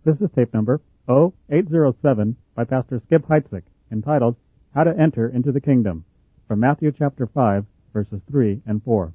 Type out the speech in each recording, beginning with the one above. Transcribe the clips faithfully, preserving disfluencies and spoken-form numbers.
This is tape number oh eight oh seven by Pastor Skip Heitzig, entitled How to Enter into the Kingdom, from Matthew chapter five, verses three and four.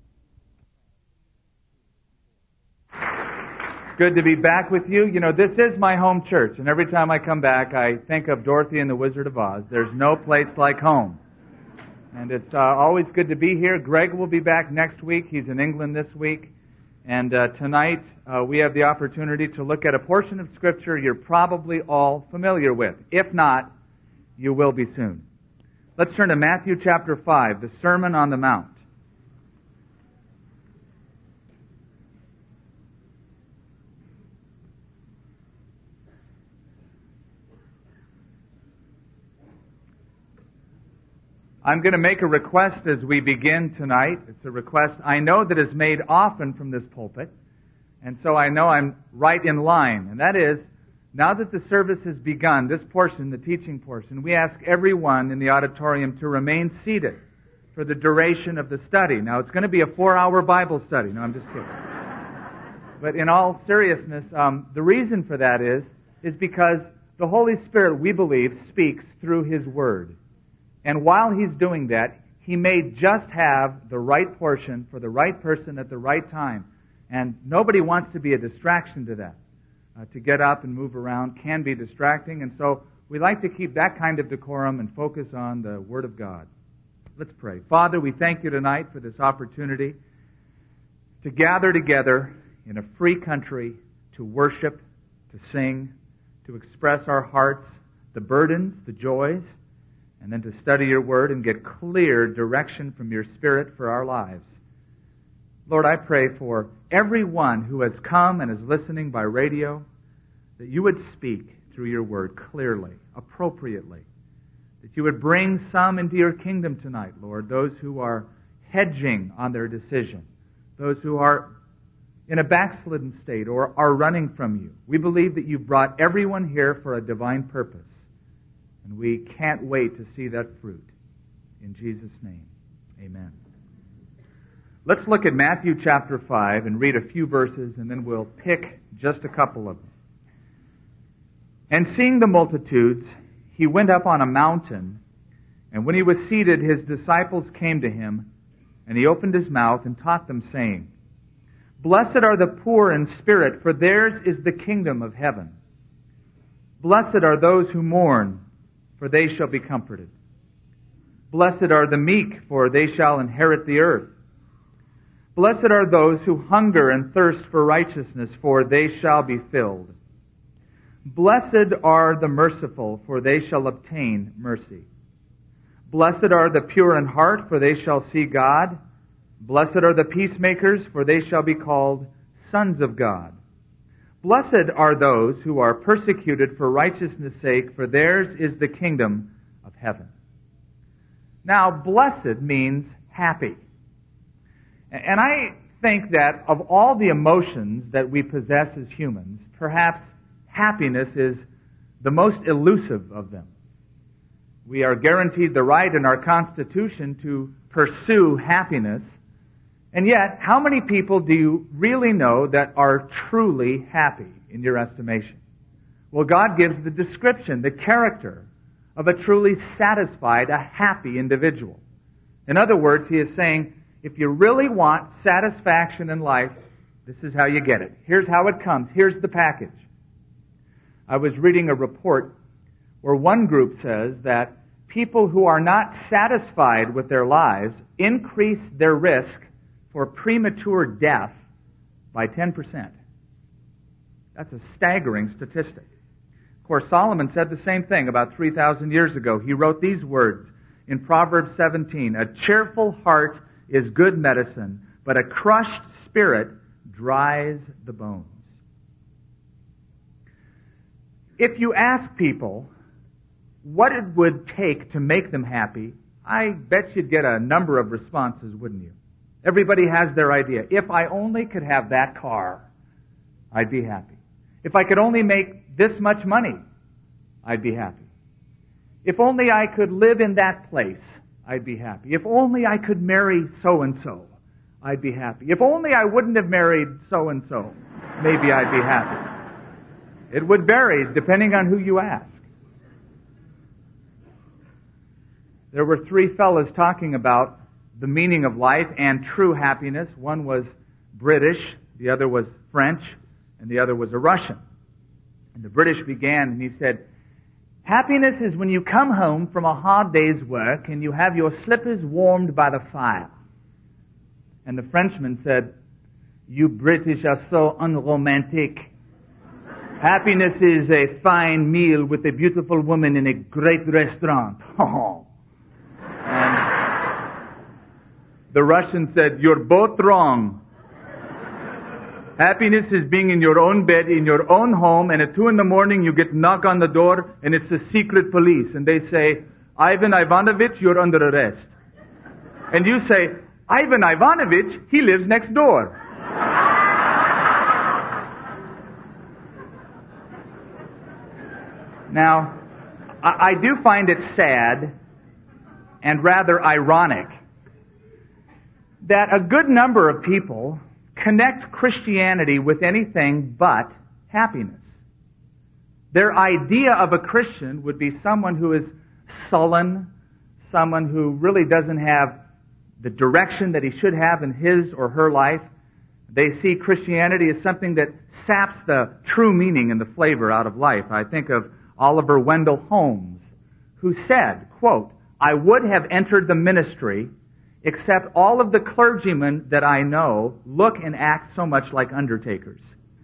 It's good to be back with you. You know, this is my home church, and every time I come back, I think of Dorothy and the Wizard of Oz. There's no place like home. And it's uh, always good to be here. Greg will be back next week. He's in England this week. And uh, tonight, uh, we have the opportunity to look at a portion of Scripture you're probably all familiar with. If not, you will be soon. Let's turn to Matthew chapter five, the Sermon on the Mount. I'm going to make a request as we begin tonight. It's a request I know that is made often from this pulpit, and so I know I'm right in line. And that is, now that the service has begun, this portion, the teaching portion, we ask everyone in the auditorium to remain seated for the duration of the study. Now, it's going to be a four-hour Bible study. No, I'm just kidding. But in all seriousness, um, the reason for that is, is because the Holy Spirit, we believe, speaks through His Word. And while He's doing that, He may just have the right portion for the right person at the right time. And nobody wants to be a distraction to that. Uh, to get up and move around can be distracting. And so we like to keep that kind of decorum and focus on the Word of God. Let's pray. Father, we thank You tonight for this opportunity to gather together in a free country to worship, to sing, to express our hearts, the burdens, the joys, and then to study Your Word and get clear direction from Your Spirit for our lives. Lord, I pray for everyone who has come and is listening by radio, that You would speak through Your Word clearly, appropriately, that You would bring some into Your kingdom tonight, Lord, those who are hedging on their decision, those who are in a backslidden state or are running from You. We believe that You've brought everyone here for a divine purpose. And we can't wait to see that fruit. In Jesus' name, amen. Let's look at Matthew chapter five and read a few verses, and then we'll pick just a couple of them. And seeing the multitudes, He went up on a mountain, and when He was seated, His disciples came to Him, and He opened His mouth and taught them, saying, Blessed are the poor in spirit, for theirs is the kingdom of heaven. Blessed are those who mourn, for they shall be comforted. Blessed are the meek, for they shall inherit the earth. Blessed are those who hunger and thirst for righteousness, for they shall be filled. Blessed are the merciful, for they shall obtain mercy. Blessed are the pure in heart, for they shall see God. Blessed are the peacemakers, for they shall be called sons of God. Blessed are those who are persecuted for righteousness' sake, for theirs is the kingdom of heaven. Now, blessed means happy. And I think that of all the emotions that we possess as humans, perhaps happiness is the most elusive of them. We are guaranteed the right in our Constitution to pursue happiness. And yet, how many people do you really know that are truly happy in your estimation? Well, God gives the description, the character of a truly satisfied, a happy individual. In other words, He is saying, if you really want satisfaction in life, this is how you get it. Here's how it comes. Here's the package. I was reading a report where one group says that people who are not satisfied with their lives increase their risk for premature death by ten percent. That's a staggering statistic. Of course, Solomon said the same thing about three thousand years ago. He wrote these words in Proverbs seventeen, A cheerful heart is good medicine, but a crushed spirit dries the bones. If you ask people what it would take to make them happy, I bet you'd get a number of responses, wouldn't you? Everybody has their idea. If I only could have that car, I'd be happy. If I could only make this much money, I'd be happy. If only I could live in that place, I'd be happy. If only I could marry so-and-so, I'd be happy. If only I wouldn't have married so-and-so, maybe I'd be happy. It would vary depending on who you ask. There were three fellows talking about the meaning of life and true happiness. One was British, the other was French, and the other was a Russian. And the British began, and he said, happiness is when you come home from a hard day's work and you have your slippers warmed by the fire. And the Frenchman said, you British are so unromantic. Happiness is a fine meal with a beautiful woman in a great restaurant. Oh. And the Russian said, you're both wrong. Happiness is being in your own bed, in your own home, and at two in the morning you get knock on the door, and it's the secret police, and they say, Ivan Ivanovich, you're under arrest. And you say, Ivan Ivanovich, he lives next door. Now, I, I do find it sad and rather ironic that a good number of people connect Christianity with anything but happiness. Their idea of a Christian would be someone who is sullen, someone who really doesn't have the direction that he should have in his or her life. They see Christianity as something that saps the true meaning and the flavor out of life. I think of Oliver Wendell Holmes, who said, quote, I would have entered the ministry except all of the clergymen that I know look and act so much like undertakers.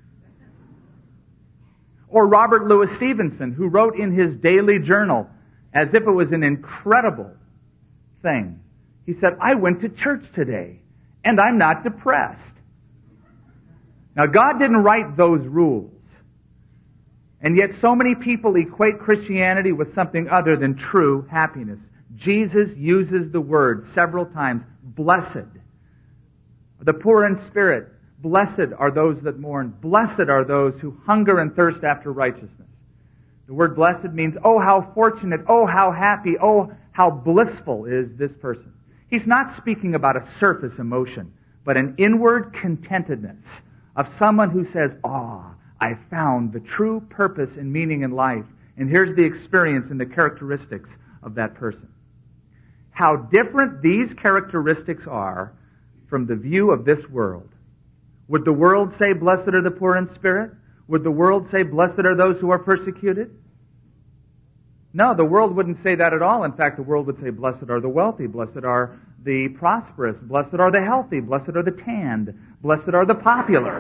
Or Robert Louis Stevenson, who wrote in his daily journal, as if it was an incredible thing, he said, I went to church today, and I'm not depressed. Now, God didn't write those rules. And yet so many people equate Christianity with something other than true happiness. Jesus uses the word several times, blessed. The poor in spirit, blessed are those that mourn. Blessed are those who hunger and thirst after righteousness. The word blessed means, oh, how fortunate, oh, how happy, oh, how blissful is this person. He's not speaking about a surface emotion, but an inward contentedness of someone who says, ah, oh, I found the true purpose and meaning in life. And here's the experience and the characteristics of that person. How different these characteristics are from the view of this world. Would the world say, blessed are the poor in spirit? Would the world say, blessed are those who are persecuted? No, the world wouldn't say that at all. In fact, the world would say, blessed are the wealthy, blessed are the prosperous, blessed are the healthy, blessed are the tanned, blessed are the popular.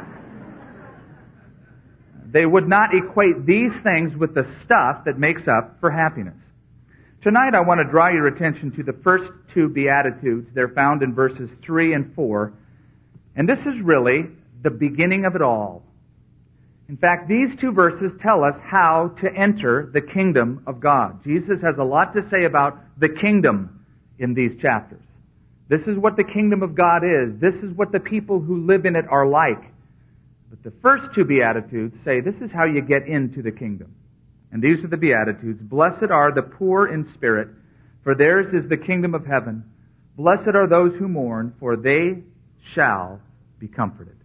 They would not equate these things with the stuff that makes up for happiness. Tonight I want to draw your attention to the first two Beatitudes. They're found in verses three and four. And this is really the beginning of it all. In fact, these two verses tell us how to enter the kingdom of God. Jesus has a lot to say about the kingdom in these chapters. This is what the kingdom of God is. This is what the people who live in it are like. But the first two Beatitudes say this is how you get into the kingdom. And these are the Beatitudes. Blessed are the poor in spirit, for theirs is the kingdom of heaven. Blessed are those who mourn, for they shall be comforted.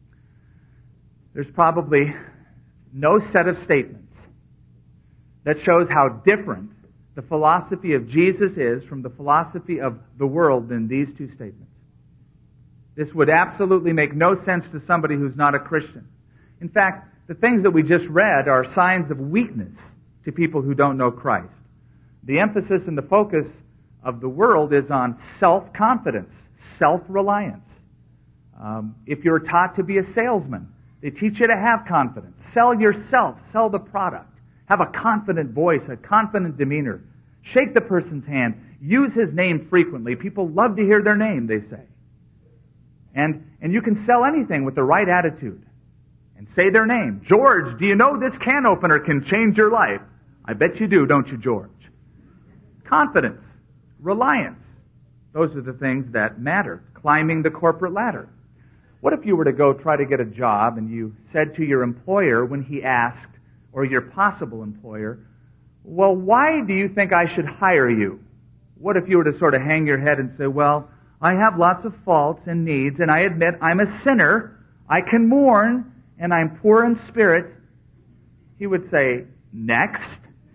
There's probably no set of statements that shows how different the philosophy of Jesus is from the philosophy of the world than these two statements. This would absolutely make no sense to somebody who's not a Christian. In fact, the things that we just read are signs of weakness to people who don't know Christ. The emphasis and the focus of the world is on self-confidence, self-reliance. Um, if you're taught to be a salesman, they teach you to have confidence. Sell yourself, sell the product. Have a confident voice, a confident demeanor. Shake the person's hand. Use his name frequently. People love to hear their name, they say. And, and you can sell anything with the right attitude. And say their name. George, do you know this can opener can change your life? I bet you do, don't you, George? Confidence, reliance. Those are the things that matter. Climbing the corporate ladder. What if you were to go try to get a job and you said to your employer when he asked, or your possible employer, well, why do you think I should hire you? What if you were to sort of hang your head and say, well, I have lots of faults and needs, and I admit I'm a sinner, I can mourn, and I'm poor in spirit. he would say, next.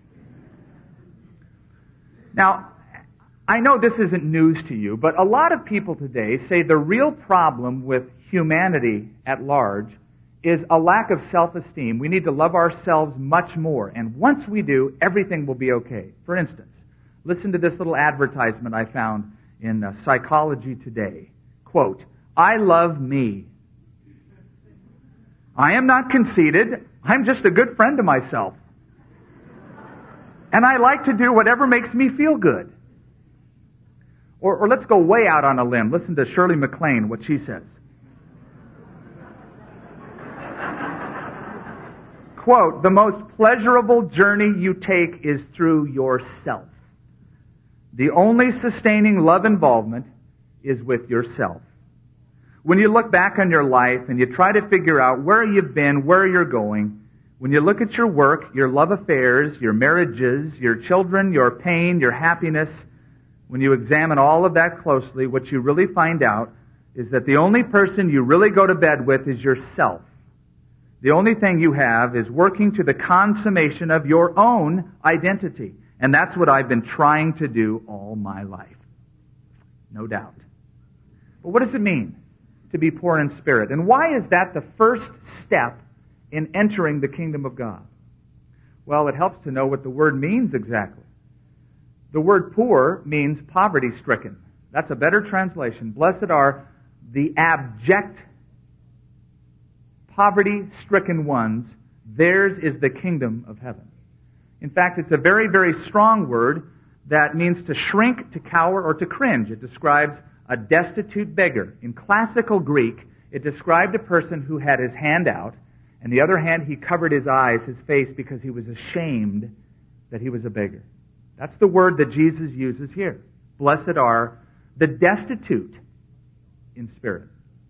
Now, I know this isn't news to you, but a lot of people today say the real problem with humanity at large is a lack of self-esteem. We need to love ourselves much more, and once we do, everything will be okay. For instance, listen to this little advertisement I found in uh, Psychology Today. Quote, I love me. I am not conceited. I'm just a good friend to myself. And I like to do whatever makes me feel good. Or, or let's go way out on a limb. Listen to Shirley MacLaine, what she says. Quote, the most pleasurable journey you take is through yourself. The only sustaining love involvement is with yourself. When you look back on your life and you try to figure out where you've been, where you're going, when you look at your work, your love affairs, your marriages, your children, your pain, your happiness, when you examine all of that closely, what you really find out is that the only person you really go to bed with is yourself. The only thing you have is working to the consummation of your own identity. And that's what I've been trying to do all my life. No doubt. But what does it mean to be poor in spirit? And why is that the first step in entering the kingdom of God? Well, it helps to know what the word means exactly. The word poor means poverty-stricken. That's a better translation. Blessed are the abject, poverty-stricken ones. Theirs is the kingdom of heaven. In fact, it's a very, very strong word that means to shrink, to cower, or to cringe. It describes a destitute beggar. In classical Greek, it described a person who had his hand out, and the other hand he covered his eyes, his face, because he was ashamed that he was a beggar. That's the word that Jesus uses here. Blessed are the destitute in spirit.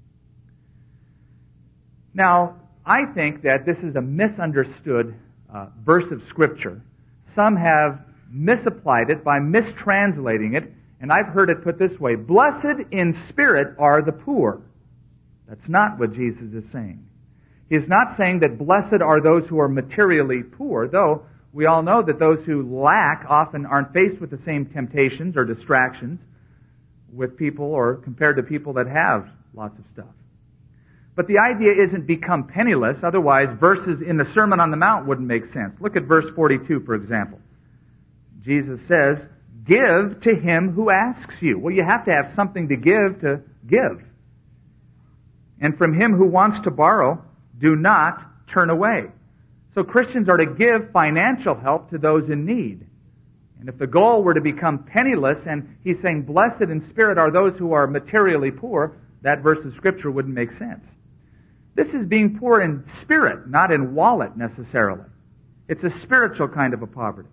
Now, I think that this is a misunderstood uh, verse of Scripture. Some have misapplied it by mistranslating it, and I've heard it put this way: blessed in spirit are the poor. That's not what Jesus is saying. He is not saying that blessed are those who are materially poor, though we all know that those who lack often aren't faced with the same temptations or distractions with people or compared to people that have lots of stuff. But the idea isn't become penniless, otherwise verses in the Sermon on the Mount wouldn't make sense. Look at verse forty-two, for example. Jesus says, give to him who asks you. Well, you have to have something to give to give. And from him who wants to borrow, do not turn away. So Christians are to give financial help to those in need. And if the goal were to become penniless, and he's saying blessed in spirit are those who are materially poor, that verse of Scripture wouldn't make sense. This is being poor in spirit, not in wallet necessarily. It's a spiritual kind of a poverty.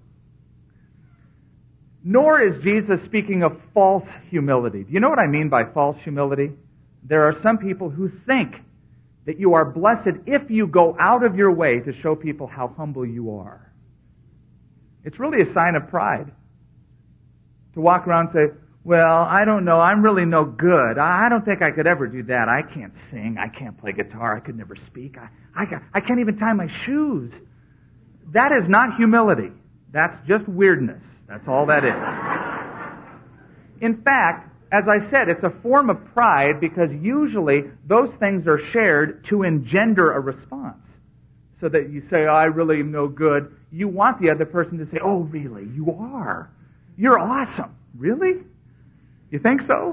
Nor is Jesus speaking of false humility. Do you know what I mean by false humility? There are some people who think that you are blessed if you go out of your way to show people how humble you are. It's really a sign of pride to walk around and say, well, I don't know, I'm really no good. I don't think I could ever do that. I can't sing. I can't play guitar. I could never speak. I, I, I can't even tie my shoes. That is not humility. That's just weirdness. That's all that is. In fact, as I said, it's a form of pride because usually those things are shared to engender a response. So that you say, oh, I really am no good. You want the other person to say, oh, really? You are. You're awesome. Really? You think so?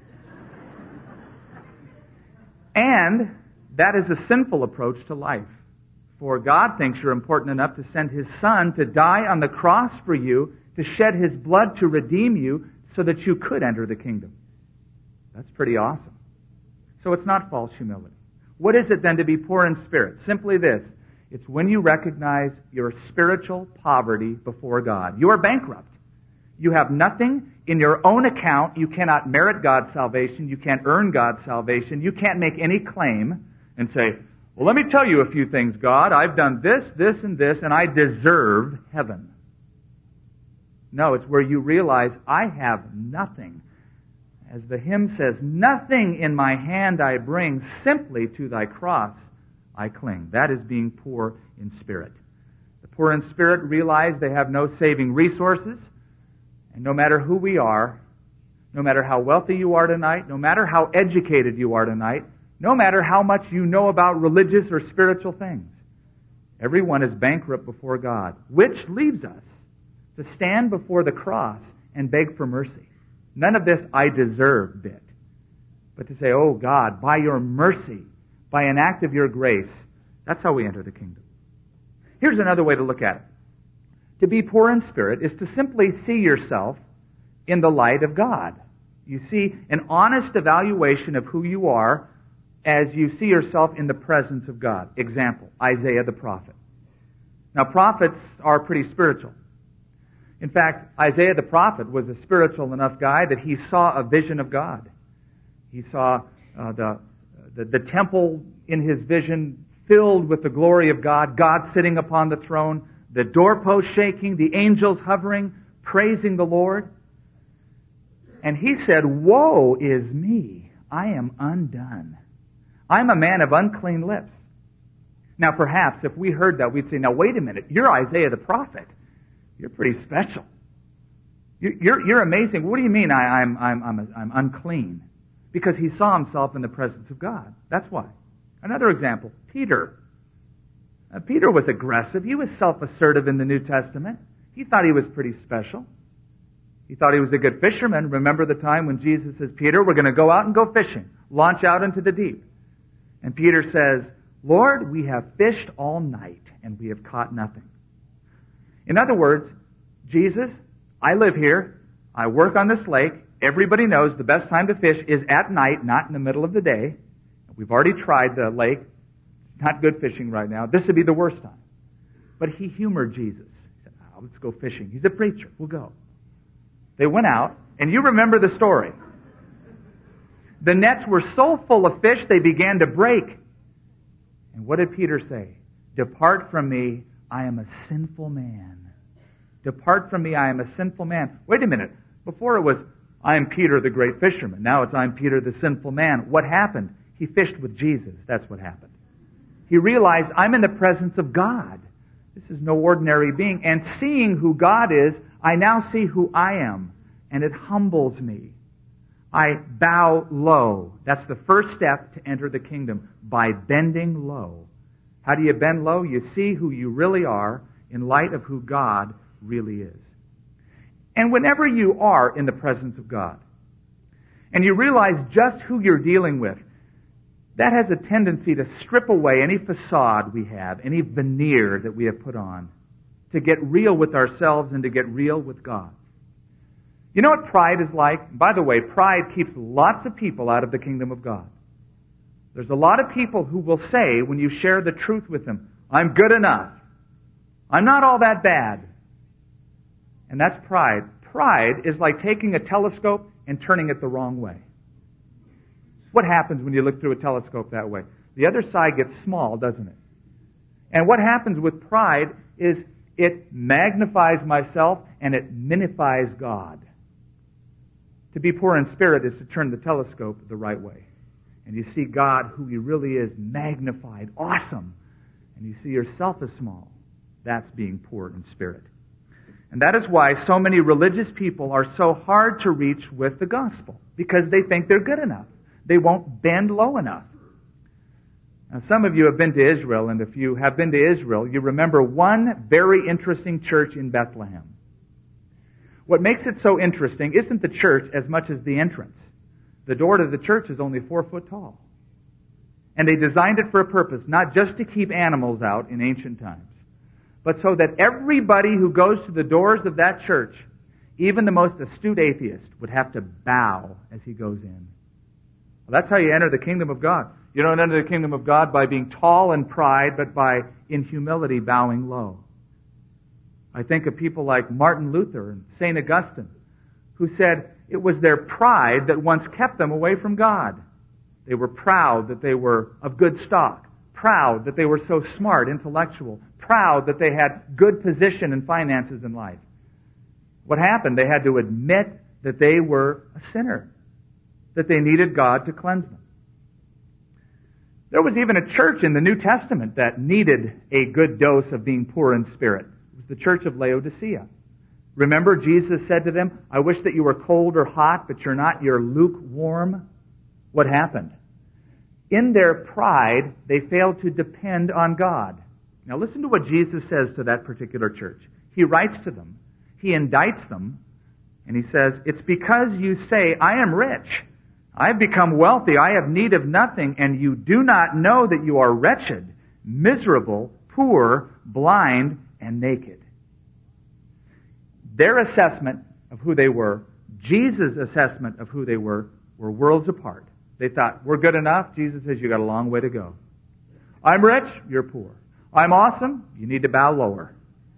And that is a sinful approach to life. For God thinks you're important enough to send His Son to die on the cross for you, to shed His blood to redeem you, so that you could enter the kingdom. That's pretty awesome. So it's not false humility. What is it then to be poor in spirit? Simply this. It's when you recognize your spiritual poverty before God. You are bankrupt. You have nothing in your own account. You cannot merit God's salvation. You can't earn God's salvation. You can't make any claim and say, well, let me tell you a few things, God. I've done this, this, and this, and I deserve heaven. No, it's where you realize I have nothing. As the hymn says, nothing in my hand I bring, simply to thy cross I cling. That is being poor in spirit. The poor in spirit realize they have no saving resources, and no matter who we are, no matter how wealthy you are tonight, no matter how educated you are tonight, no matter how much you know about religious or spiritual things, everyone is bankrupt before God, which leaves us to stand before the cross and beg for mercy. None of this I deserve bit, but to say, oh God, by your mercy, by an act of your grace, that's how we enter the kingdom. Here's another way to look at it. To be poor in spirit is to simply see yourself in the light of God. You see an honest evaluation of who you are as you see yourself in the presence of God. Example, Isaiah the prophet. Now, prophets are pretty spiritual. In fact, Isaiah the prophet was a spiritual enough guy that he saw a vision of God. He saw uh, the, the the temple in his vision filled with the glory of God, God sitting upon the throne, the doorpost shaking, the angels hovering, praising the Lord. And he said, woe is me, I am undone. I'm a man of unclean lips. Now perhaps if we heard that, we'd say, now wait a minute, you're Isaiah the prophet. You're pretty special. You're, you're amazing. What do you mean I, I'm, I'm, I'm, I'm unclean? Because he saw himself in the presence of God. That's why. Another example, Peter. Uh, Peter was aggressive. He was self-assertive in the New Testament. He thought he was pretty special. He thought he was a good fisherman. Remember the time when Jesus says, Peter, we're going to go out and go fishing. Launch out into the deep. And Peter says, Lord, we have fished all night and we have caught nothing. In other words, Jesus, I live here. I work on this lake. Everybody knows the best time to fish is at night, not in the middle of the day. We've already tried the lake. It's not good fishing right now. This would be the worst time. But he humored Jesus. He said, oh, let's go fishing. He's a preacher. We'll go. They went out, and you remember the story. The nets were so full of fish, they began to break. And what did Peter say? Depart from me, I am a sinful man. Depart from me, I am a sinful man. Wait a minute. Before it was, I am Peter the great fisherman. Now it's, I'm Peter the sinful man. What happened? He fished with Jesus. That's what happened. He realized, I'm in the presence of God. This is no ordinary being. And seeing who God is, I now see who I am. And it humbles me. I bow low. That's the first step to enter the kingdom, by bending low. How do you bend low? You see who you really are in light of who God really is. And whenever you are in the presence of God, and you realize just who you're dealing with, that has a tendency to strip away any facade we have, any veneer that we have put on, to get real with ourselves and to get real with God. You know what pride is like? By the way, pride keeps lots of people out of the kingdom of God. There's a lot of people who will say, when you share the truth with them, I'm good enough. I'm not all that bad. And that's pride. Pride is like taking a telescope and turning it the wrong way. What happens when you look through a telescope that way? The other side gets small, doesn't it? And what happens with pride is it magnifies myself and it minifies God. To be poor in spirit is to turn the telescope the right way. And you see God, who He really is, magnified, awesome. And you see yourself as small. That's being poor in spirit. And that is why so many religious people are so hard to reach with the gospel, because they think they're good enough. They won't bend low enough. Now, some of you have been to Israel, and if you have been to Israel, you remember one very interesting church in Bethlehem. What makes it so interesting isn't the church as much as the entrance. The door to the church is only four foot tall. And they designed it for a purpose, not just to keep animals out in ancient times, but so that everybody who goes to the doors of that church, even the most astute atheist, would have to bow as he goes in. Well, that's how you enter the kingdom of God. You don't enter the kingdom of God by being tall in pride, but by, in humility, bowing low. I think of people like Martin Luther and Saint Augustine, who said it was their pride that once kept them away from God. They were proud that they were of good stock, proud that they were so smart, intellectual, proud that they had good position and finances in life. What happened? They had to admit that they were a sinner, that they needed God to cleanse them. There was even a church in the New Testament that needed a good dose of being poor in spirit. It was the church of Laodicea. Remember, Jesus said to them, I wish that you were cold or hot, but you're not, you're lukewarm. What happened? In their pride, they failed to depend on God. Now listen to what Jesus says to that particular church. He writes to them, he indicts them, and he says, it's because you say, I am rich, I have become wealthy, I have need of nothing, and you do not know that you are wretched, miserable, poor, blind, and naked. Their assessment of who they were, Jesus' assessment of who they were, were worlds apart. They thought, we're good enough. Jesus says, you got a long way to go. I'm rich, you're poor. I'm awesome, you need to bow lower.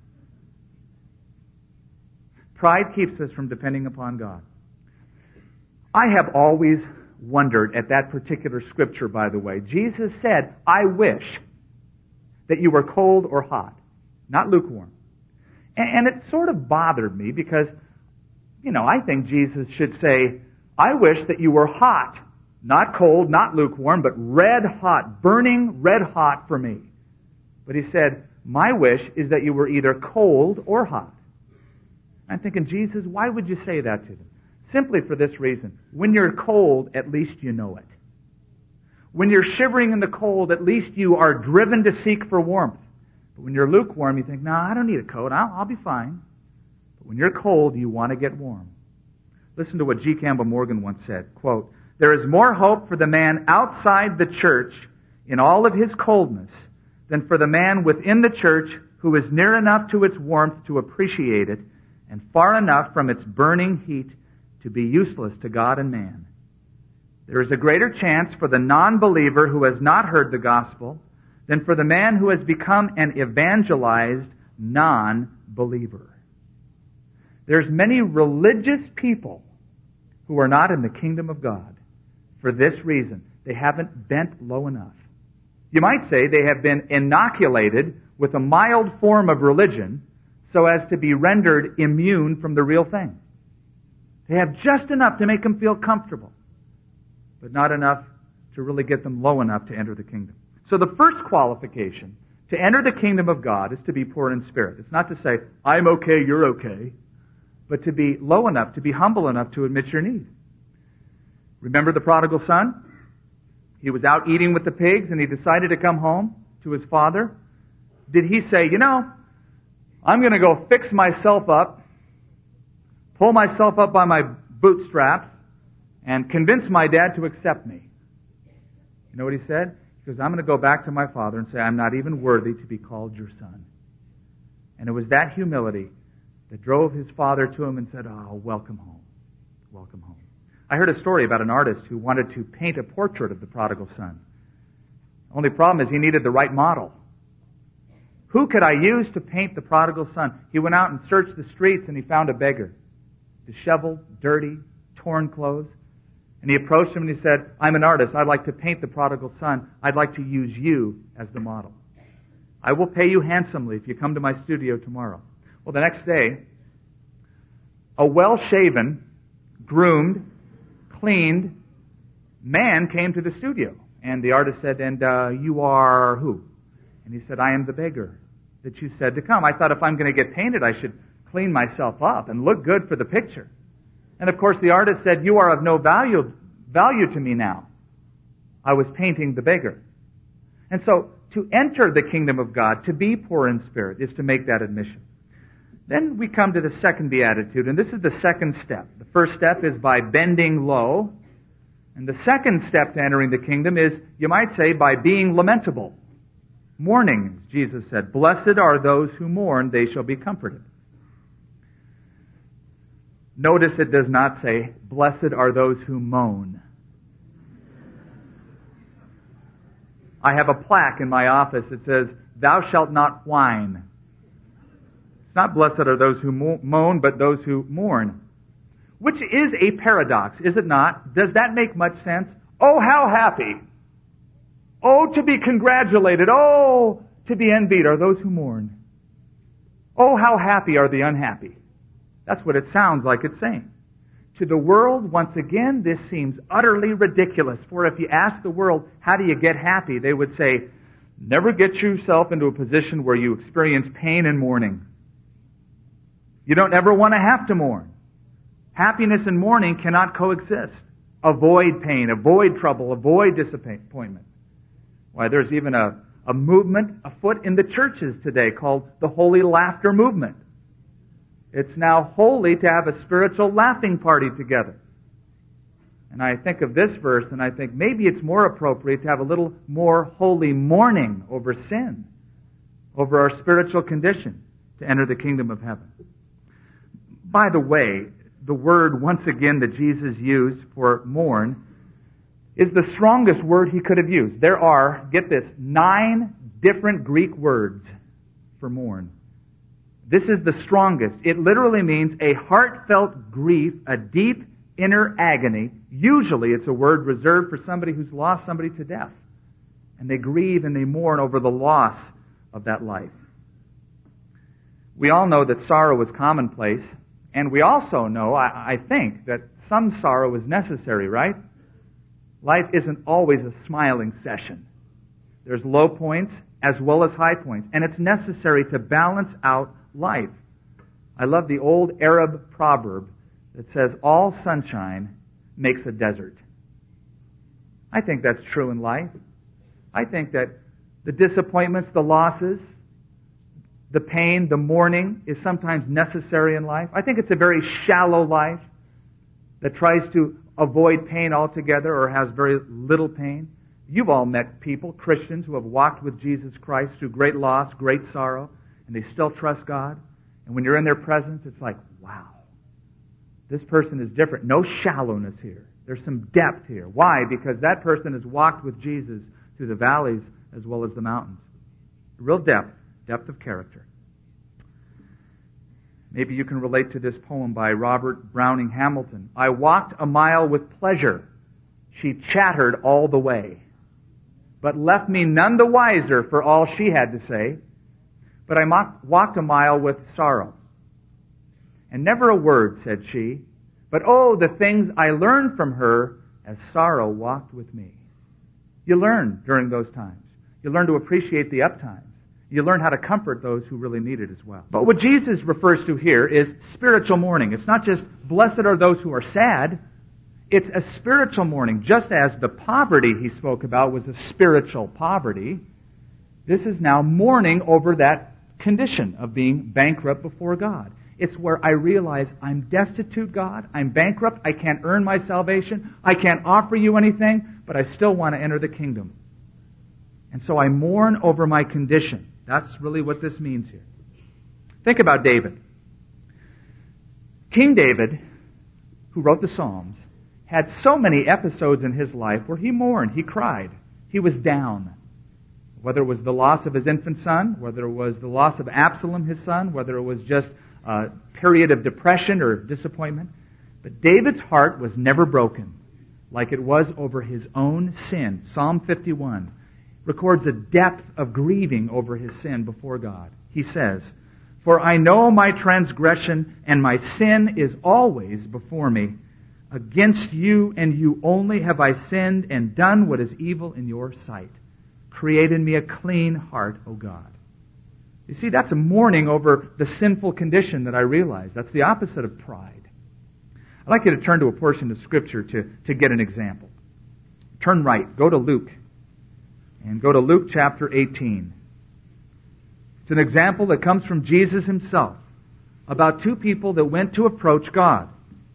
Pride keeps us from depending upon God. I have always wondered at that particular scripture, by the way. Jesus said, I wish that you were cold or hot, not lukewarm. And it sort of bothered me because, you know, I think Jesus should say, I wish that you were hot, not cold, not lukewarm, but red hot, burning red hot for me. But he said, my wish is that you were either cold or hot. I'm thinking, Jesus, why would you say that to them? Simply for this reason. When you're cold, at least you know it. When you're shivering in the cold, at least you are driven to seek for warmth. But when you're lukewarm, you think, no, I don't need a coat. I'll, I'll be fine. But when you're cold, you want to get warm. Listen to what G. Campbell Morgan once said, quote, there is more hope for the man outside the church in all of his coldness than for the man within the church who is near enough to its warmth to appreciate it and far enough from its burning heat to be useless to God and man. There is a greater chance for the non-believer who has not heard the gospel than for the man who has become an evangelized non-believer. There's many religious people who are not in the kingdom of God for this reason. They haven't bent low enough. You might say they have been inoculated with a mild form of religion so as to be rendered immune from the real thing. They have just enough to make them feel comfortable, but not enough to really get them low enough to enter the kingdom. So the first qualification to enter the kingdom of God is to be poor in spirit. It's not to say, I'm okay, you're okay, but to be low enough, to be humble enough to admit your need. Remember the prodigal son? He was out eating with the pigs and he decided to come home to his father. Did he say, you know, I'm going to go fix myself up, pull myself up by my bootstraps, and convince my dad to accept me? You know what he said? He goes, I'm going to go back to my father and say, I'm not even worthy to be called your son. And it was that humility that drove his father to him and said, oh, welcome home. Welcome home. I heard a story about an artist who wanted to paint a portrait of the prodigal son. Only problem is he needed the right model. Who could I use to paint the prodigal son? He went out and searched the streets and he found a beggar. Disheveled, dirty, torn clothes. And he approached him and he said, I'm an artist. I'd like to paint the prodigal son. I'd like to use you as the model. I will pay you handsomely if you come to my studio tomorrow. Well, the next day, a well-shaven, groomed, cleaned man came to the studio. And the artist said, and uh, you are who? And he said, I am the beggar that you said to come. I thought if I'm going to get painted, I should clean myself up and look good for the picture. And of course the artist said, you are of no value, value to me now. I was painting the beggar. And so to enter the kingdom of God, to be poor in spirit, is to make that admission. Then we come to the second beatitude, and this is the second step. The first step is by bending low. And the second step to entering the kingdom is, you might say, by being lamentable. Mourning, Jesus said, blessed are those who mourn, they shall be comforted. Notice it does not say, blessed are those who moan. I have a plaque in my office that says, thou shalt not whine. It's not blessed are those who moan, but those who mourn. Which is a paradox, is it not? Does that make much sense? Oh, how happy. Oh, to be congratulated. Oh, to be envied are those who mourn. Oh, how happy are the unhappy. That's what it sounds like it's saying. To the world, once again, this seems utterly ridiculous. For if you ask the world, how do you get happy? They would say, never get yourself into a position where you experience pain and mourning. You don't ever want to have to mourn. Happiness and mourning cannot coexist. Avoid pain, avoid trouble, avoid disappointment. Why, there's even a, a movement afoot in the churches today called the Holy Laughter Movement. It's now holy to have a spiritual laughing party together. And I think of this verse and I think maybe it's more appropriate to have a little more holy mourning over sin, over our spiritual condition to enter the kingdom of heaven. By the way, the word, once again, that Jesus used for mourn is the strongest word he could have used. There are, get this, nine different Greek words for mourn. This is the strongest. It literally means a heartfelt grief, a deep inner agony. Usually it's a word reserved for somebody who's lost somebody to death. And they grieve and they mourn over the loss of that life. We all know that sorrow is commonplace. And we also know, I, I think, that some sorrow is necessary, right? Life isn't always a smiling session. There's low points as well as high points. And it's necessary to balance out life. I love the old Arab proverb that says, all sunshine makes a desert. I think that's true in life. I think that the disappointments, the losses, the pain, the mourning is sometimes necessary in life. I think it's a very shallow life that tries to avoid pain altogether or has very little pain. You've all met people, Christians, who have walked with Jesus Christ through great loss, great sorrow, and they still trust God. And when you're in their presence, it's like, wow, this person is different. No shallowness here. There's some depth here. Why? Because that person has walked with Jesus through the valleys as well as the mountains. Real depth. Depth of character. Maybe you can relate to this poem by Robert Browning Hamilton. I walked a mile with pleasure. She chattered all the way, but left me none the wiser for all she had to say. But I walked a mile with sorrow. And never a word said she, but oh, the things I learned from her as sorrow walked with me. You learn during those times. You learn to appreciate the up times. You learn how to comfort those who really need it as well. But what Jesus refers to here is spiritual mourning. It's not just blessed are those who are sad. It's a spiritual mourning. Just as the poverty he spoke about was a spiritual poverty, this is now mourning over that condition of being bankrupt before God. It's where I realize I'm destitute, God. I'm bankrupt. I can't earn my salvation. I can't offer you anything, but I still want to enter the kingdom. And so I mourn over my condition. That's really what this means here. Think about David. King David, who wrote the Psalms, had so many episodes in his life where he mourned, he cried, he was down. Whether it was the loss of his infant son, whether it was the loss of Absalom, his son, whether it was just a period of depression or disappointment. But David's heart was never broken, like it was over his own sin. Psalm fifty-one records a depth of grieving over his sin before God. He says, for I know my transgression and my sin is always before me. Against you and you only have I sinned and done what is evil in your sight. Create in me a clean heart, O God. You see, that's a mourning over the sinful condition that I realize. That's the opposite of pride. I'd like you to turn to a portion of Scripture to, to get an example. Turn right. Go to Luke. And go to Luke chapter eighteen. It's an example that comes from Jesus himself about two people that went to approach God.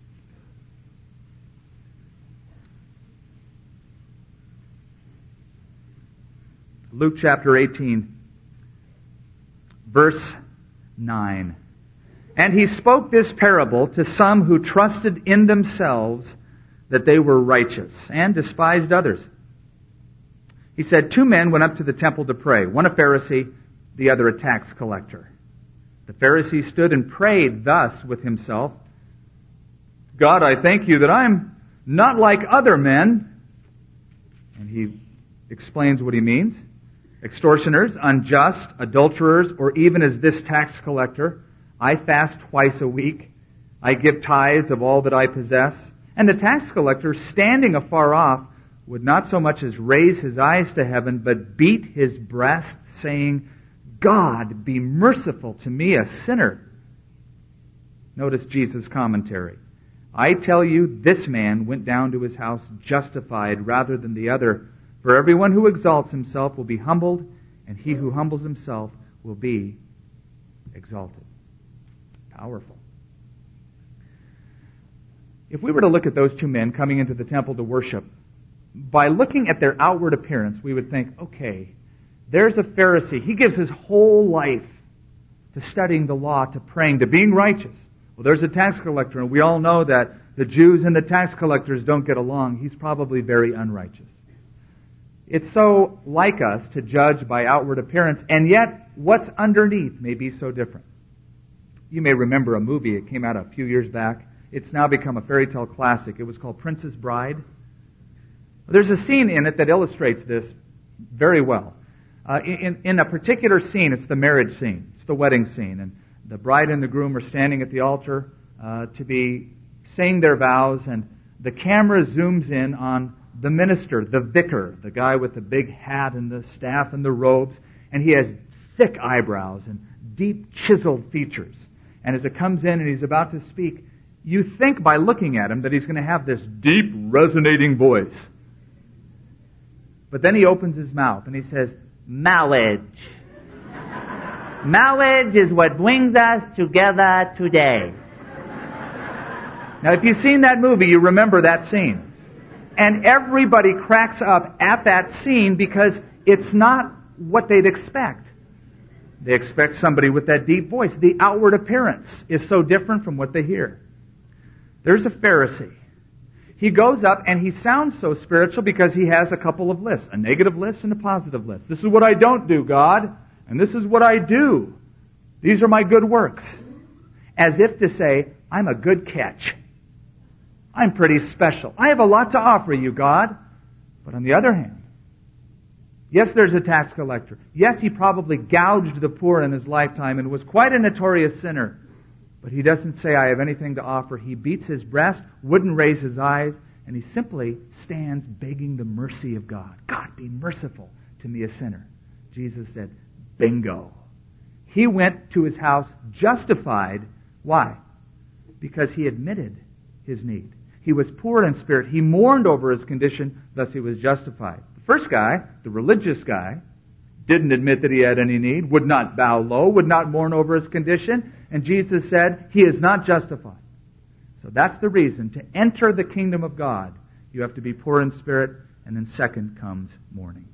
Luke chapter eighteen, verse nine. And he spoke this parable to some who trusted in themselves that they were righteous and despised others. He said, two men went up to the temple to pray, one a Pharisee, the other a tax collector. The Pharisee stood and prayed thus with himself, God, I thank you that I'm not like other men. And he explains what he means. Extortioners, unjust, adulterers, or even as this tax collector. I fast twice a week. I give tithes of all that I possess. And the tax collector, standing afar off, would not so much as raise his eyes to heaven, but beat his breast, saying, God, be merciful to me, a sinner. Notice Jesus' commentary. I tell you, this man went down to his house justified rather than the other. For everyone who exalts himself will be humbled, and he who humbles himself will be exalted. Powerful. If we were to look at those two men coming into the temple to worship, by looking at their outward appearance, we would think, okay, there's a Pharisee. He gives his whole life to studying the law, to praying, to being righteous. Well, there's a tax collector, and we all know that the Jews and the tax collectors don't get along. He's probably very unrighteous. It's so like us to judge by outward appearance, and yet what's underneath may be so different. You may remember a movie. It came out a few years back. It's now become a fairy tale classic. It was called Princess Bride. There's a scene in it that illustrates this very well. Uh, in, in a particular scene, it's the marriage scene. It's the wedding scene. And the bride and the groom are standing at the altar uh, to be saying their vows, and the camera zooms in on the minister, the vicar, the guy with the big hat and the staff and the robes, and he has thick eyebrows and deep chiseled features. And as it comes in and he's about to speak, you think by looking at him that he's going to have this deep, resonating voice. But then he opens his mouth and he says, marriage. Marriage is what brings us together today. Now, if you've seen that movie, you remember that scene. And everybody cracks up at that scene because it's not what they'd expect. They expect somebody with that deep voice. The outward appearance is so different from what they hear. There's a Pharisee. He goes up and he sounds so spiritual because he has a couple of lists, a negative list and a positive list. This is what I don't do, God, and this is what I do. These are my good works. As if to say, I'm a good catch. I'm pretty special. I have a lot to offer you, God. But on the other hand, yes, there's a tax collector. Yes, he probably gouged the poor in his lifetime and was quite a notorious sinner. But he doesn't say, I have anything to offer. He beats his breast, wouldn't raise his eyes, and he simply stands begging the mercy of God. God, be merciful to me, a sinner. Jesus said, bingo. He went to his house justified. Why? Because he admitted his need. He was poor in spirit. He mourned over his condition, thus he was justified. The first guy, the religious guy, didn't admit that he had any need, would not bow low, would not mourn over his condition, and Jesus said, he is not justified. So that's the reason. To enter the kingdom of God, you have to be poor in spirit, and then second comes mourning.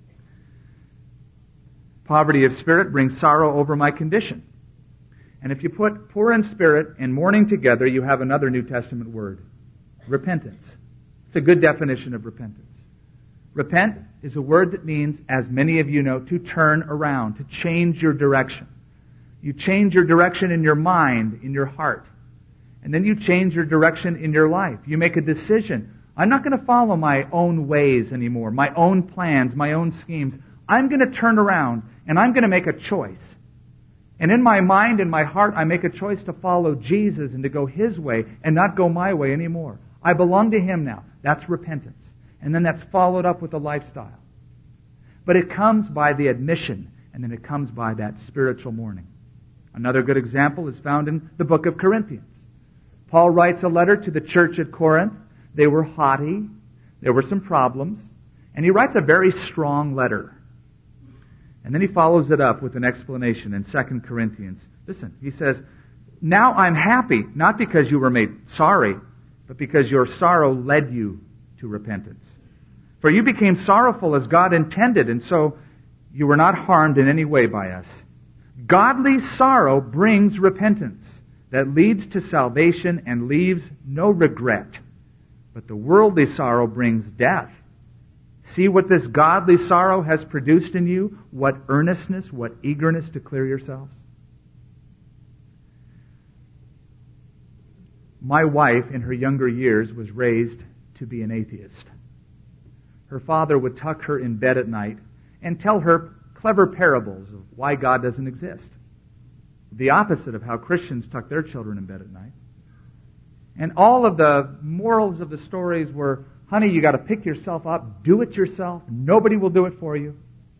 Poverty of spirit brings sorrow over my condition. And if you put poor in spirit and mourning together, you have another New Testament word, repentance. It's a good definition of repentance. Repent is a word that means, as many of you know, to turn around, to change your direction. You change your direction in your mind, in your heart. And then you change your direction in your life. You make a decision. I'm not going to follow my own ways anymore, my own plans, my own schemes. I'm going to turn around and I'm going to make a choice. And in my mind and my heart, I make a choice to follow Jesus and to go His way and not go my way anymore. I belong to Him now. That's repentance. And then that's followed up with a lifestyle. But it comes by the admission, and then it comes by that spiritual mourning. Another good example is found in the book of Corinthians. Paul writes a letter to the church at Corinth. They were haughty. There were some problems. And he writes a very strong letter. And then he follows it up with an explanation in Second Corinthians. Listen, he says, now I'm happy, not because you were made sorry, but because your sorrow led you to repentance. For you became sorrowful as God intended, and so you were not harmed in any way by us. Godly sorrow brings repentance that leads to salvation and leaves no regret. But the worldly sorrow brings death. See what this godly sorrow has produced in you? What earnestness, what eagerness to clear yourselves? My wife, in her younger years, was raised to be an atheist. Her father would tuck her in bed at night and tell her clever parables of why God doesn't exist. The opposite of how Christians tuck their children in bed at night. And all of the morals of the stories were, honey, you got to pick yourself up, do it yourself, nobody will do it for you.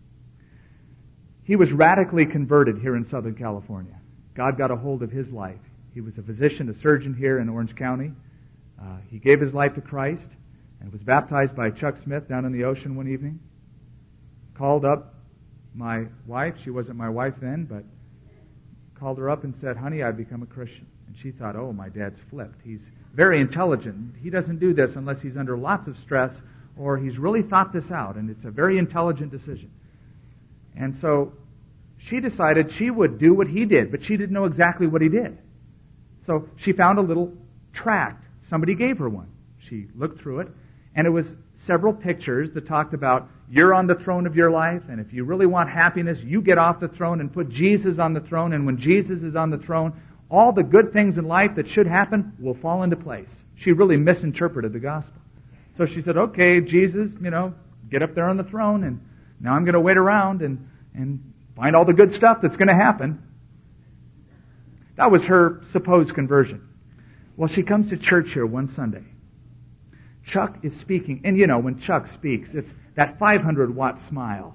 He was radically converted here in Southern California. God got a hold of his life. He was a physician, a surgeon here in Orange County. Uh, he gave his life to Christ and was baptized by Chuck Smith down in the ocean one evening. Called up my wife. She wasn't my wife then, but called her up and said, honey, I've become a Christian. And she thought, oh, my dad's flipped. He's very intelligent. He doesn't do this unless he's under lots of stress or he's really thought this out, and it's a very intelligent decision. And so she decided she would do what he did, but she didn't know exactly what he did. So she found a little tract. Somebody gave her one. She looked through it, and it was several pictures that talked about you're on the throne of your life, and if you really want happiness, you get off the throne and put Jesus on the throne, and when Jesus is on the throne, all the good things in life that should happen will fall into place. She really misinterpreted the gospel. So she said, okay, Jesus, you know, get up there on the throne, and now I'm going to wait around and, and find all the good stuff that's going to happen. That was her supposed conversion. Well, she comes to church here one Sunday. Chuck is speaking, and you know, when Chuck speaks, it's that five hundred watt smile.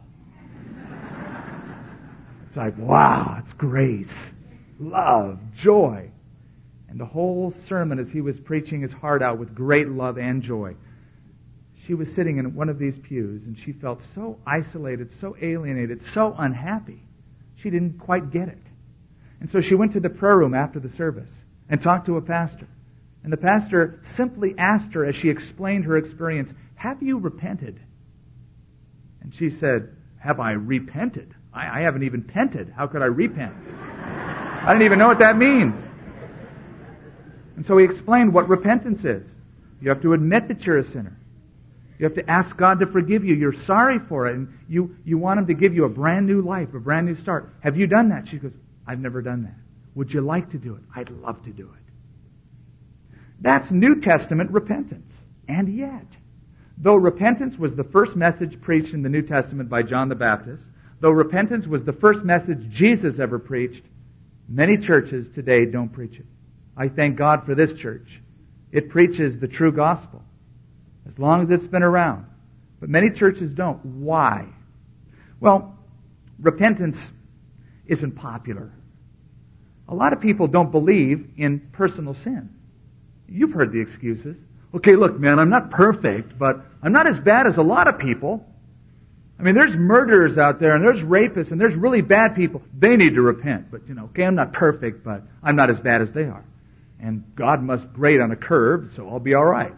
It's like, wow, it's grace, love, joy. And the whole sermon as he was preaching his heart out with great love and joy. She was sitting in one of these pews, and she felt so isolated, so alienated, so unhappy. She didn't quite get it. And so she went to the prayer room after the service and talked to a pastor. And the pastor simply asked her, as she explained her experience, have you repented? And she said, have I repented? I, I haven't even pented. How could I repent? I didn't even know what that means. And so he explained what repentance is. You have to admit that you're a sinner. You have to ask God to forgive you. You're sorry for it. And you, you want Him to give you a brand new life, a brand new start. Have you done that? She goes, I've never done that. Would you like to do it? I'd love to do it. That's New Testament repentance. And yet, though repentance was the first message preached in the New Testament by John the Baptist, though repentance was the first message Jesus ever preached, many churches today don't preach it. I thank God for this church. It preaches the true gospel, as long as it's been around. But many churches don't. Why? Well, repentance isn't popular. A lot of people don't believe in personal sin. You've heard the excuses. Okay, look, man, I'm not perfect, but I'm not as bad as a lot of people. I mean, there's murderers out there, and there's rapists, and there's really bad people. They need to repent. But, you know, okay, I'm not perfect, but I'm not as bad as they are. And God must grade on a curve, so I'll be all right.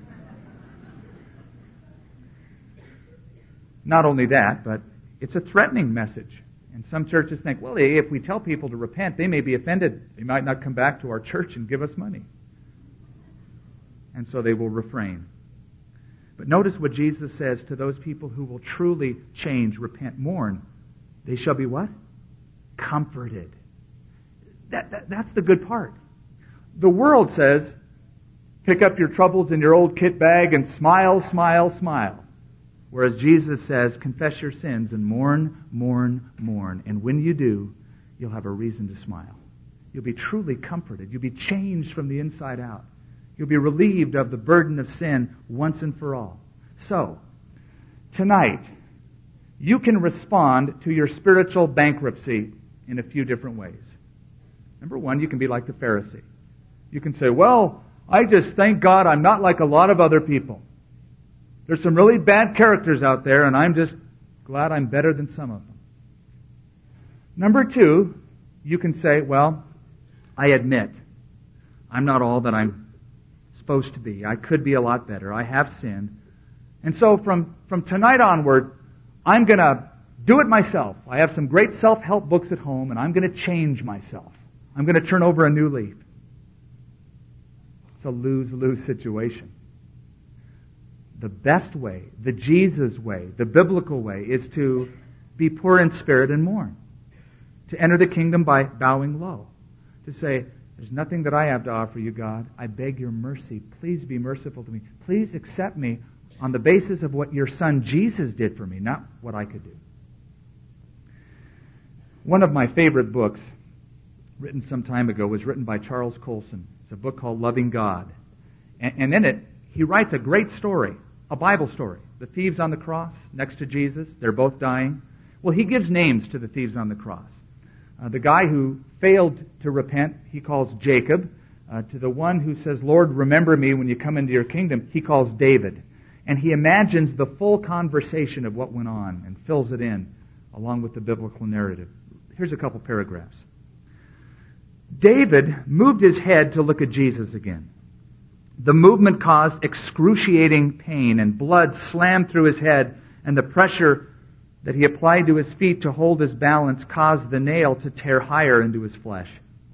Not only that, but it's a threatening message. And some churches think, well, if we tell people to repent, they may be offended. They might not come back to our church and give us money. And so they will refrain. But notice what Jesus says to those people who will truly change, repent, mourn. They shall be what? Comforted. That, that, that's the good part. The world says, pick up your troubles in your old kit bag and smile, smile, smile. Whereas Jesus says, confess your sins and mourn, mourn, mourn. And when you do, you'll have a reason to smile. You'll be truly comforted. You'll be changed from the inside out. You'll be relieved of the burden of sin once and for all. So, tonight, you can respond to your spiritual bankruptcy in a few different ways. Number one, you can be like the Pharisee. You can say, well, I just thank God I'm not like a lot of other people. There's some really bad characters out there, and I'm just glad I'm better than some of them. Number two, you can say, well, I admit I'm not all that I'm supposed to be. I could be a lot better. I have sinned. And so from, from tonight onward, I'm going to do it myself. I have some great self-help books at home, and I'm going to change myself. I'm going to turn over a new leaf. It's a lose-lose situation. The best way, the Jesus way, the biblical way, is to be poor in spirit and mourn. To enter the kingdom by bowing low. To say, there's nothing that I have to offer you, God. I beg your mercy. Please be merciful to me. Please accept me on the basis of what your Son Jesus did for me, not what I could do. One of my favorite books written some time ago, was written by Charles Colson. It's a book called Loving God. And, and in it, he writes a great story, a Bible story. The thieves on the cross next to Jesus, they're both dying. Well, he gives names to the thieves on the cross. Uh, the guy who failed to repent, he calls Jacob. Uh, to the one who says, Lord, remember me when you come into your kingdom, he calls David. And he imagines the full conversation of what went on and fills it in along with the biblical narrative. Here's a couple paragraphs. David moved his head to look at Jesus again. The movement caused excruciating pain, and blood slammed through his head, and the pressure that he applied to his feet to hold his balance caused the nail to tear higher into his flesh.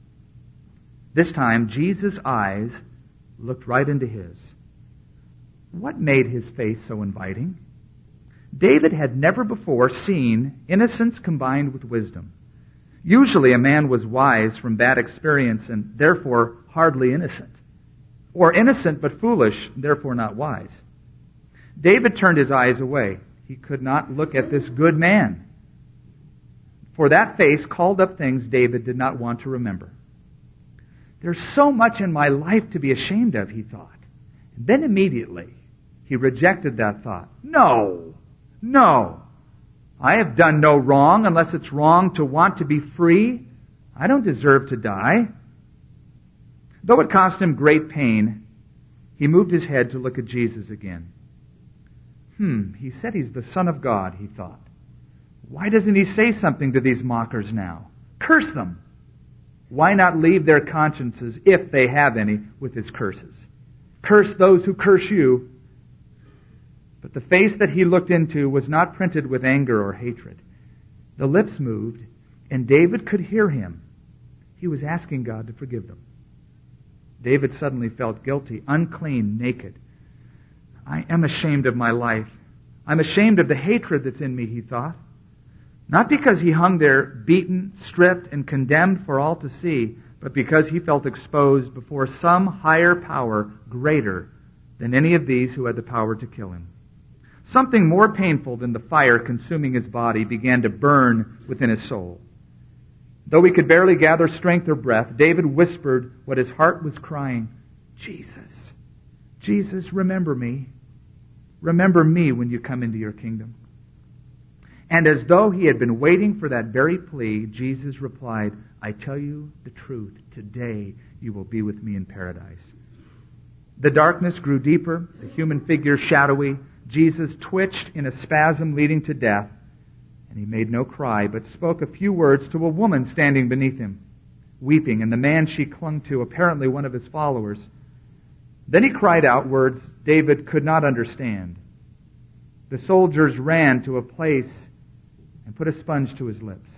This time, Jesus' eyes looked right into his. What made his face so inviting? David had never before seen innocence combined with wisdom. Usually a man was wise from bad experience and therefore hardly innocent. Or innocent but foolish, therefore not wise. David turned his eyes away. He could not look at this good man. For that face called up things David did not want to remember. There's so much in my life to be ashamed of, he thought. And then immediately, he rejected that thought. No, no. I have done no wrong unless it's wrong to want to be free. I don't deserve to die. Though it cost him great pain, he moved his head to look at Jesus again. Hmm, he said he's the Son of God, he thought. Why doesn't he say something to these mockers now? Curse them. Why not leave their consciences, if they have any, with his curses? Curse those who curse you. But the face that he looked into was not printed with anger or hatred. The lips moved, and David could hear him. He was asking God to forgive them. David suddenly felt guilty, unclean, naked. I am ashamed of my life. I'm ashamed of the hatred that's in me, he thought. Not because he hung there beaten, stripped, and condemned for all to see, but because he felt exposed before some higher power greater than any of these who had the power to kill him. Something more painful than the fire consuming his body began to burn within his soul. Though he could barely gather strength or breath, David whispered what his heart was crying, Jesus, Jesus, remember me. Remember me when you come into your kingdom. And as though he had been waiting for that very plea, Jesus replied, I tell you the truth, today you will be with me in paradise. The darkness grew deeper, the human figure shadowy. Jesus twitched in a spasm leading to death, and he made no cry, but spoke a few words to a woman standing beneath him, weeping, and the man she clung to, apparently one of his followers. Then he cried out words David could not understand. The soldiers ran to a place and put a sponge to his lips.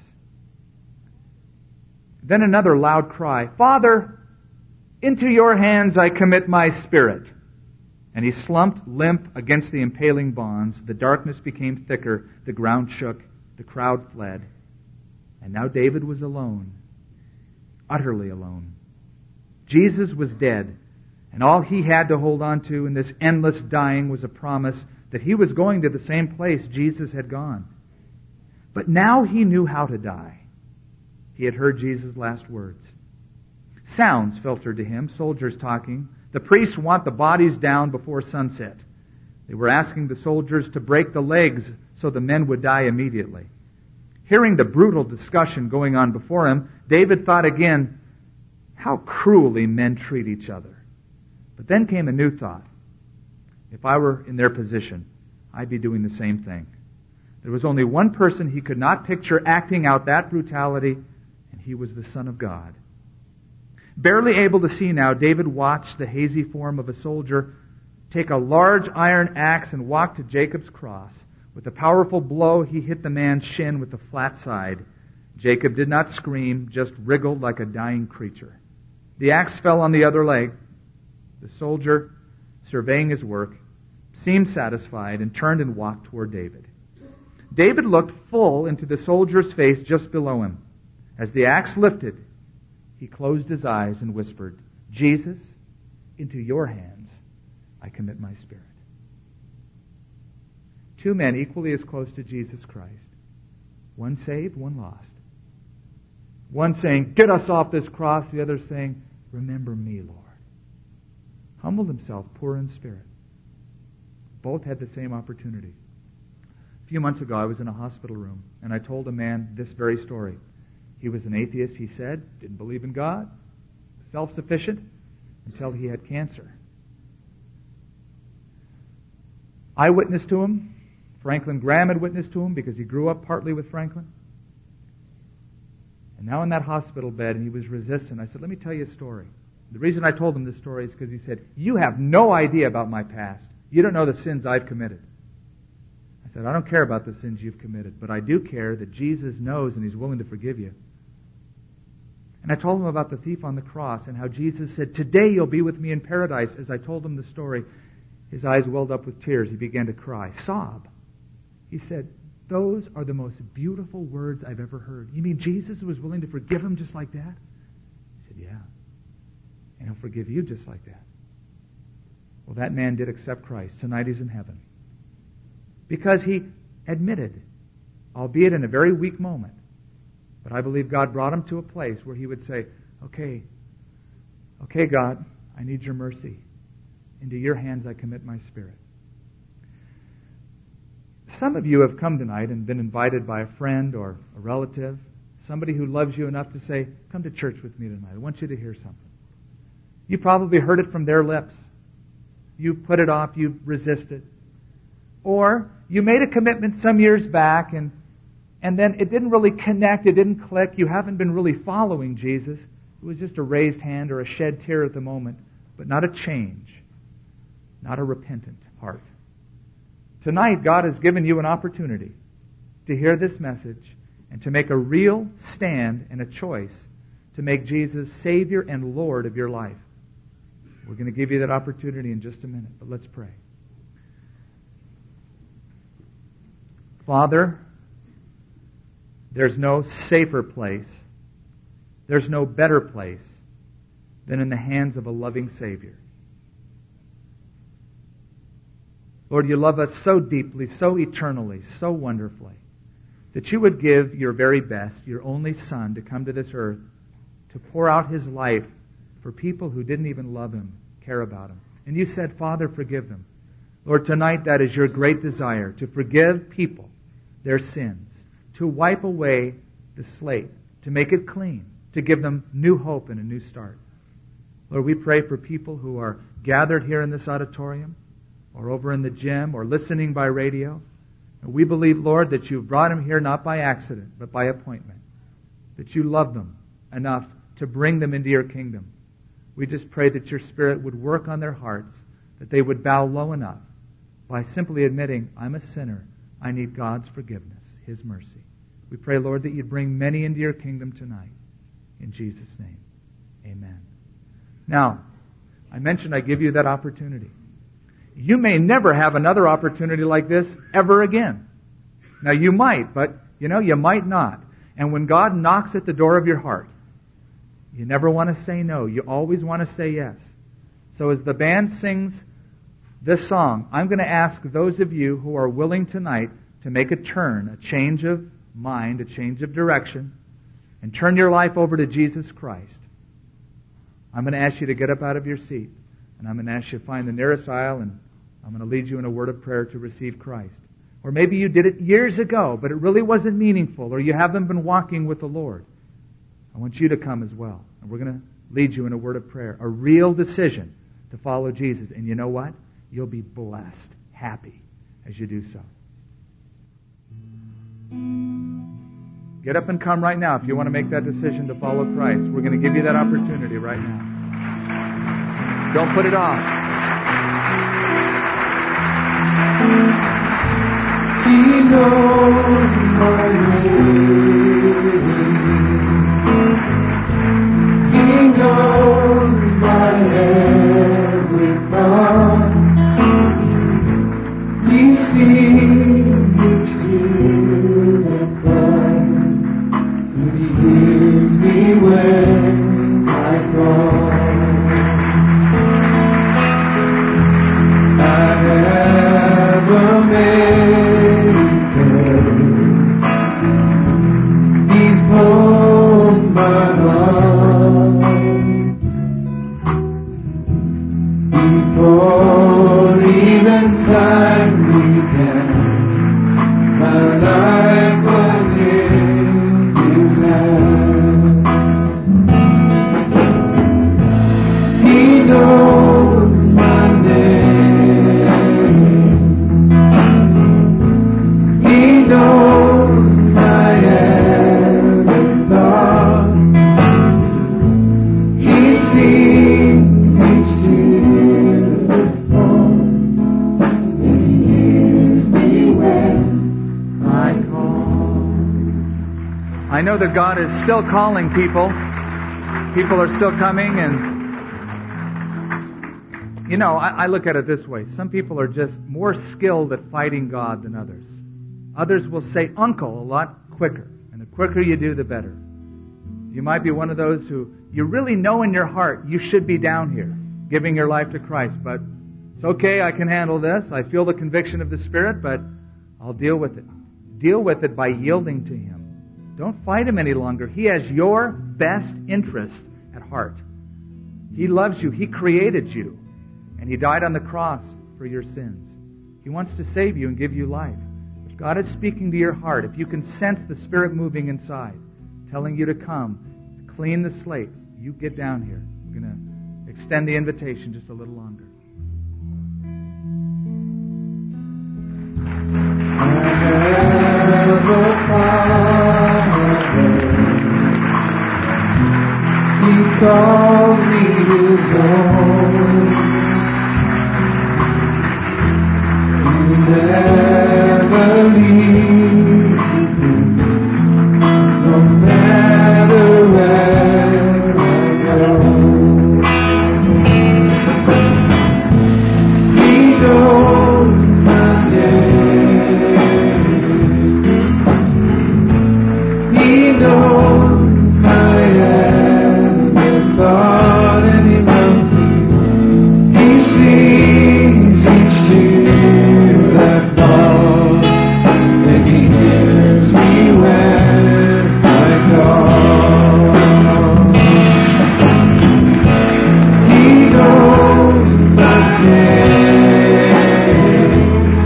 Then another loud cry, Father, into your hands I commit my spirit. And he slumped limp against the impaling bonds. The darkness became thicker. The ground shook. The crowd fled. And now David was alone, utterly alone. Jesus was dead, and all he had to hold on to in this endless dying was a promise that he was going to the same place Jesus had gone. But now he knew how to die. He had heard Jesus' last words. Sounds filtered to him, soldiers talking. The priests want the bodies down before sunset. They were asking the soldiers to break the legs so the men would die immediately. Hearing the brutal discussion going on before him, David thought again, how cruelly men treat each other. But then came a new thought. If I were in their position, I'd be doing the same thing. There was only one person he could not picture acting out that brutality, and he was the Son of God. Barely able to see now, David watched the hazy form of a soldier take a large iron axe and walk to Jacob's cross. With a powerful blow, he hit the man's shin with the flat side. Jacob did not scream, just wriggled like a dying creature. The axe fell on the other leg. The soldier, surveying his work, seemed satisfied and turned and walked toward David. David looked full into the soldier's face just below him. As the axe lifted, he closed his eyes and whispered, Jesus, into your hands I commit my spirit. Two men equally as close to Jesus Christ. One saved, one lost. One saying, get us off this cross. The other saying, remember me, Lord. Humbled himself, poor in spirit. Both had the same opportunity. A few months ago, I was in a hospital room, and I told a man this very story. He was an atheist, he said, didn't believe in God, self-sufficient, until he had cancer. I witnessed to him. Franklin Graham had witnessed to him because he grew up partly with Franklin. And now in that hospital bed, and he was resistant. I said, let me tell you a story. The reason I told him this story is because he said, you have no idea about my past. You don't know the sins I've committed. I said, I don't care about the sins you've committed, but I do care that Jesus knows and He's willing to forgive you. And I told him about the thief on the cross and how Jesus said, today you'll be with me in paradise. As I told him the story, his eyes welled up with tears. He began to cry, sob. He said, those are the most beautiful words I've ever heard. You mean Jesus was willing to forgive him just like that? I said, yeah. And He'll forgive you just like that. Well, that man did accept Christ. Tonight he's in heaven. Because he admitted, albeit in a very weak moment, but I believe God brought him to a place where he would say, okay, okay, God, I need your mercy. Into your hands I commit my spirit. Some of you have come tonight and been invited by a friend or a relative, somebody who loves you enough to say, come to church with me tonight. I want you to hear something. You probably heard it from their lips. You put it off, you resisted. Or you made a commitment some years back and and then it didn't really connect, it didn't click, you haven't been really following Jesus. It was just a raised hand or a shed tear at the moment, but not a change, not a repentant heart. Tonight, God has given you an opportunity to hear this message and to make a real stand and a choice to make Jesus Savior and Lord of your life. We're going to give you that opportunity in just a minute, but let's pray. Father, there's no safer place, there's no better place than in the hands of a loving Savior. Lord, you love us so deeply, so eternally, so wonderfully, that you would give your very best, your only Son, to come to this earth, to pour out His life for people who didn't even love Him, care about Him. And you said, Father, forgive them. Lord, tonight that is your great desire, to forgive people their sins, to wipe away the slate, to make it clean, to give them new hope and a new start. Lord, we pray for people who are gathered here in this auditorium, or over in the gym, or listening by radio. And we believe, Lord, that you've brought them here not by accident, but by appointment. That you love them enough to bring them into your kingdom. We just pray that your Spirit would work on their hearts, that they would bow low enough by simply admitting, I'm a sinner, I need God's forgiveness, His mercy. We pray, Lord, that you'd bring many into your kingdom tonight. In Jesus' name, amen. Now, I mentioned I give you that opportunity. You may never have another opportunity like this ever again. Now, you might, but, you know, you might not. And when God knocks at the door of your heart, you never want to say no. You always want to say yes. So as the band sings this song, I'm going to ask those of you who are willing tonight to make a turn, a change of mind, a change of direction, and turn your life over to Jesus Christ. I'm going to ask you to get up out of your seat, and I'm going to ask you to find the nearest aisle, and I'm going to lead you in a word of prayer to receive Christ. Or maybe you did it years ago, but it really wasn't meaningful, or you haven't been walking with the Lord. I want you to come as well. And we're going to lead you in a word of prayer, a real decision to follow Jesus. And you know what? You'll be blessed, happy as you do so. Get up and come right now if you want to make that decision to follow Christ. We're going to give you that opportunity right now. Don't put it off. He knows my name. He knows my every thought. He sees each tear that cries, and He hears me when I call. I have a maker know that God is still calling people. People are still coming, and you know, I, I look at it this way. Some people are just more skilled at fighting God than others. Others will say uncle a lot quicker, and the quicker you do, the better. You might be one of those who you really know in your heart you should be down here, giving your life to Christ, but it's okay, I can handle this. I feel the conviction of the Spirit, but I'll deal with it. Deal with it by yielding to Him. Don't fight Him any longer. He has your best interest at heart. He loves you. He created you. And He died on the cross for your sins. He wants to save you and give you life. If God is speaking to your heart, if you can sense the Spirit moving inside, telling you to come, clean the slate, you get down here. I'm going to extend the invitation just a little longer. I have a Father. He calls me His own. Never leave me, no matter where I go. He knows my name. He knows my every thought, and He loves me. He sees each tear that falls, and He hears me when I call. He knows my name.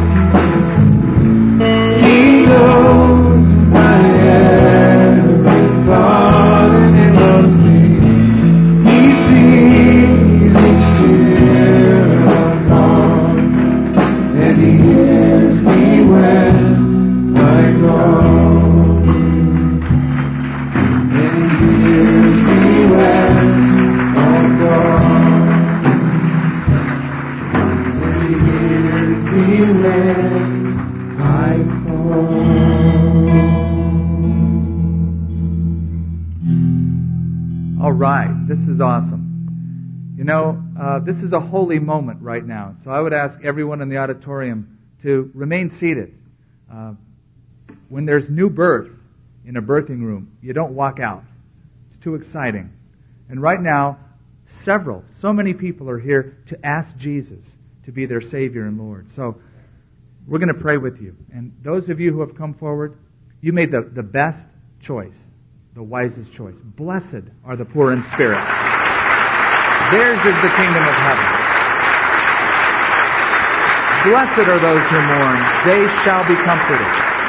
He knows my every thought, and He loves me. He sees each tear I've gone, and He hears me when I call. And He hears me when I'm gone. And He hears me when I call. All right, this is awesome. You know, uh, this is a holy moment right now. So I would ask everyone in the auditorium to remain seated. Uh, when there's new birth in a birthing room, you don't walk out. It's too exciting. And right now, several, so many people are here to ask Jesus to be their Savior and Lord. So we're going to pray with you. And those of you who have come forward, you made the, the best choice, the wisest choice. Blessed are the poor in spirit. Theirs is the kingdom of heaven. Blessed are those who mourn. They shall be comforted.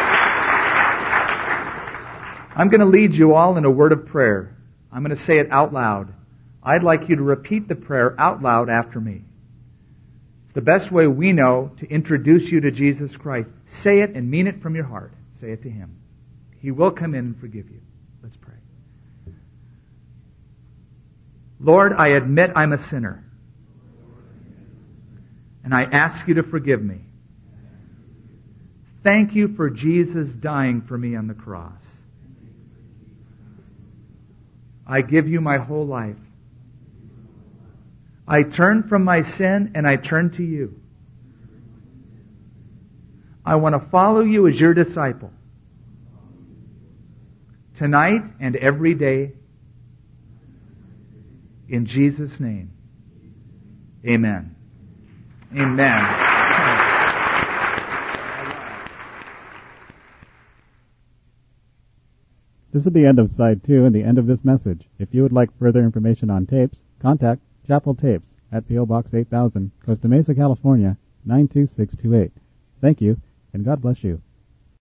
I'm going to lead you all in a word of prayer. I'm going to say it out loud. I'd like you to repeat the prayer out loud after me. It's the best way we know to introduce you to Jesus Christ. Say it and mean it from your heart. Say it to Him. He will come in and forgive you. Let's pray. Lord, I admit I'm a sinner. And I ask You to forgive me. Thank You for Jesus dying for me on the cross. I give You my whole life. I turn from my sin and I turn to You. I want to follow You as Your disciple. Tonight and every day. In Jesus' name. Amen. Amen. This is the end of side two and the end of this message. If you would like further information on tapes, contact Chapel Tapes at P O Box eight thousand, Costa Mesa, California, nine two six two eight. Thank you, and God bless you.